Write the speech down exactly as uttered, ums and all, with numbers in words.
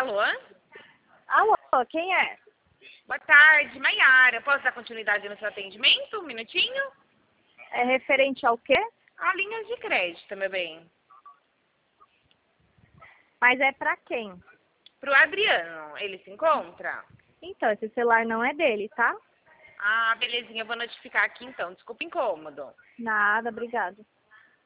Alô? Alô, quem é? Boa tarde, Maiara. Posso dar continuidade no seu atendimento? Um minutinho? É referente ao quê? A linha de crédito, meu bem. Mas é pra quem? Pro Adriano, ele se encontra? Então, esse celular não é dele, tá? Ah, belezinha, eu vou notificar aqui então. Desculpa o incômodo. Nada, obrigada.